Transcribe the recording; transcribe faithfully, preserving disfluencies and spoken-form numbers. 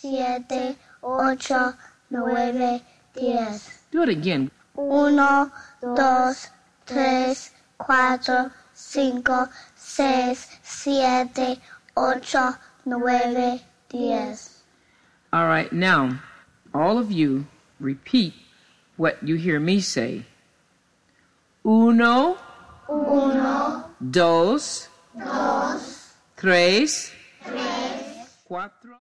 siete, ocho, nueve, diez. Do it again. Uno, dos, tres, cuatro, cinco, seis, siete, ocho, nueve, diez. All right, now, all of you repeat what you hear me say. Uno, Uno, dos, dos, tres, tres, cuatro.